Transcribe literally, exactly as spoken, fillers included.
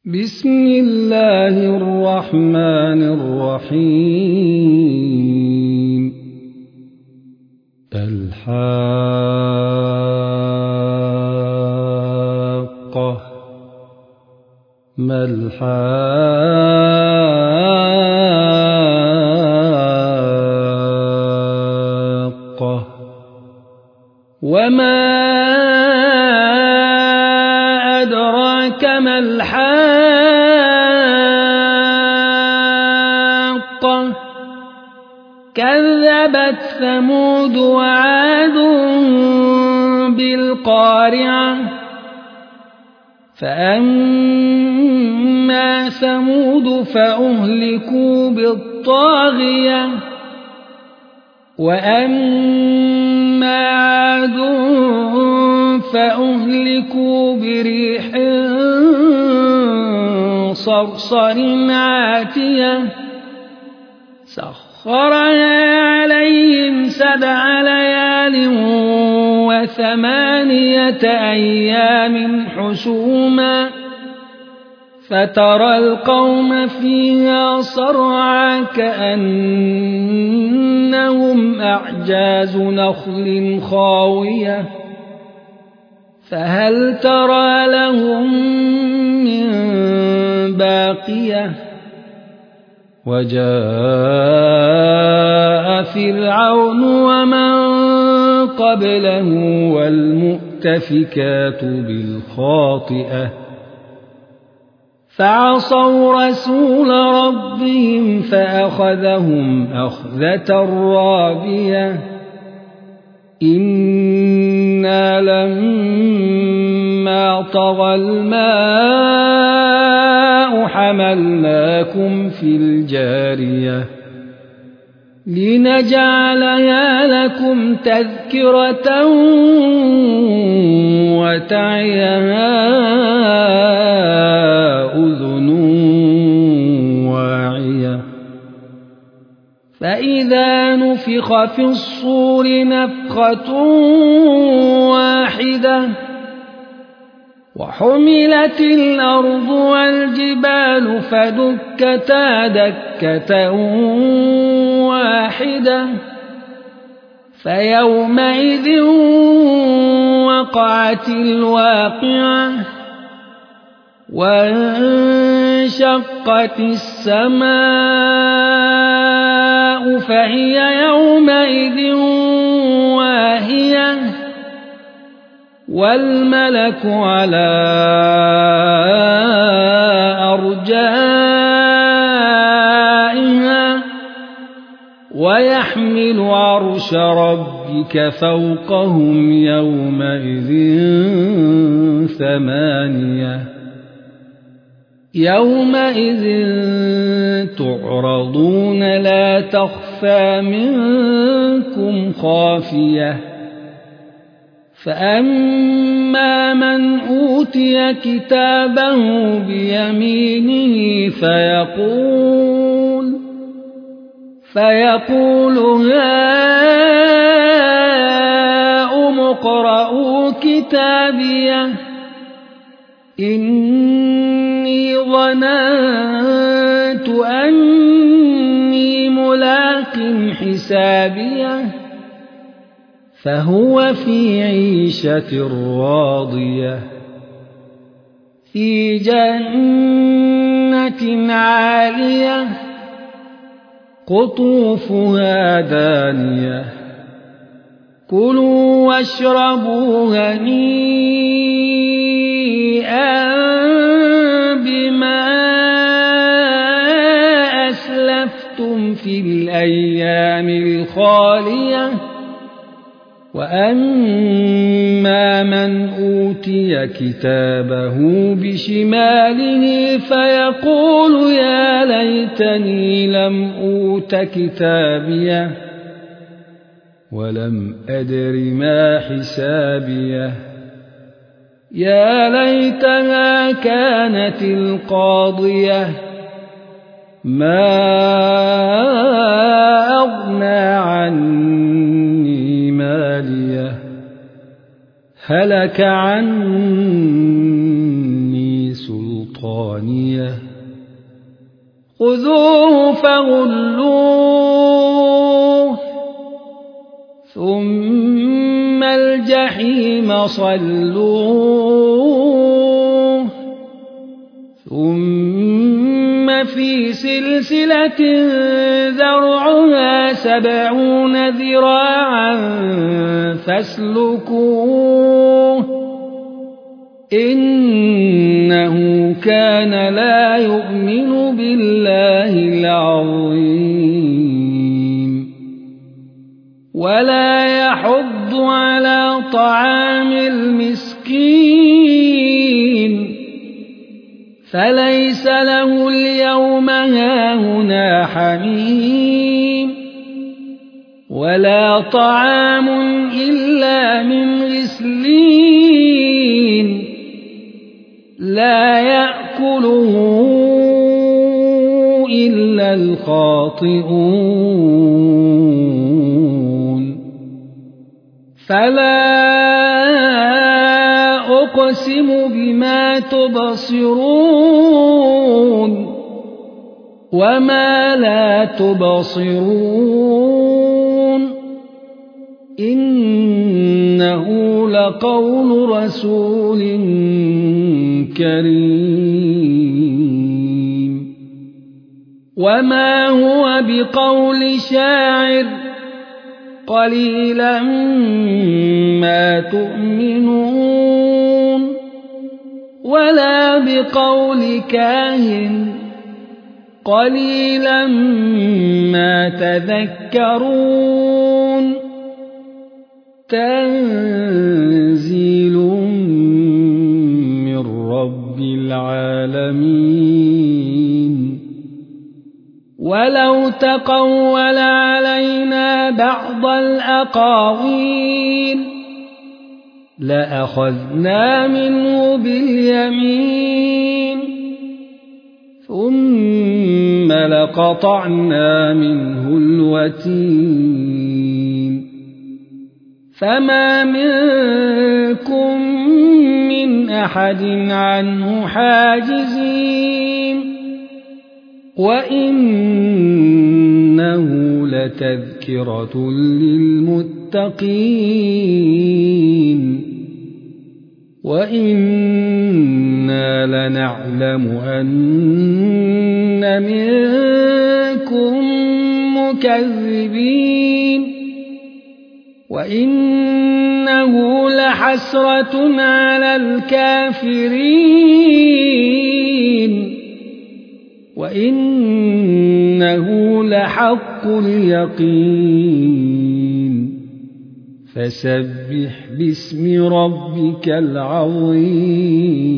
بسم الله الرحمن الرحيم. الحاقة ما الحاقة وما أدراك ما الحاقة كذبت ثمود وعاد بالقارعة فأما ثمود فأهلكوا بالطاغية وأما عاد فأهلكوا بريح صرصر عاتية سخرها عليهم سبع ليال وثمانية أيام حسوما فترى القوم فيها صرعى كأنهم أعجاز نخل خاوية فهل ترى لهم من باقية وجاء فرعون ومن قبله والمؤتفكات بالخاطئة فعصوا رسول ربهم فأخذهم أخذة رابية إنا لما طغى الماء حملناكم في الجارية لنجعلها لكم تذكرة وتعيها أذن واعية فإذا نفخ في الصور نفخة واحدة وحملت الأرض والجبال فدكتا دكة واحدة فيومئذ وقعت الواقعة وانشقت السماء فهي يومئذ واهية والملك على أرجائها ويحمل عرش ربك فوقهم يومئذ ثمانية يومئذ تعرضون لا تخفى منكم خافية فأما من أوتي كتابه بيمينه فيقول فيقول هاؤم اقرءوا كتابيه إني ظننت أني ملاق حسابيه فهو في عيشة راضية في جنة عالية قطوفها دانية كلوا واشربوا هنيئا بما أسلفتم في الأيام الخالية وأما من أوتي كتابه بشماله فيقول يا ليتني لم أوت كتابيه ولم أدر ما حسابيه يا ليتها كانت القاضية ما أغنى عني ماليه هلك عني سلطانية خذوه فغلوه ثم الجحيم صلوه ثم في سلسلة ذرعها سبعون ذراعا فاسلكوه إنه كان لا يؤمن بالله العظيم ولا يحض على طعام المسكين فليس له اليوم هاهنا حميم ولا طعام إلا من غسلين لا يأكله إلا الخاطئون فلا أقسم بما تبصرون وما لا تبصرون إنه لقول رسول كريم وما هو بقول شاعر قليلا ما تؤمنون ولا بقول كاهن قليلا ما تذكرون تنزيل من رب العالمين ولو تقول علينا بعض الأقاويل لأخذنا منه باليمين ثم لقطعنا منه الوتين فما منكم من أحد عنه حاجزين وإنه لتذكرة للمتقين وإنا لنعلم أن منكم مكذبين وإنه لحسرة على الكافرين وإنه لحق اليقين فسبح باسم ربك العظيم